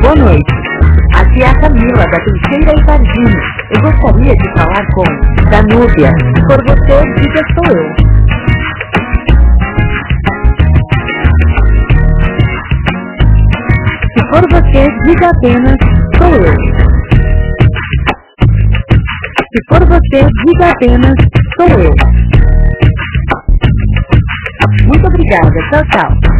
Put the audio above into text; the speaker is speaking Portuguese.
Boa noite. Aqui é a Camila, da Teixeira e Pardini. Eu gostaria de falar com Danúbia. Se for você, diga sou eu. Se for você, diga apenas sou eu. Se for você, diga apenas sou eu. Muito obrigada. Tchau, tchau.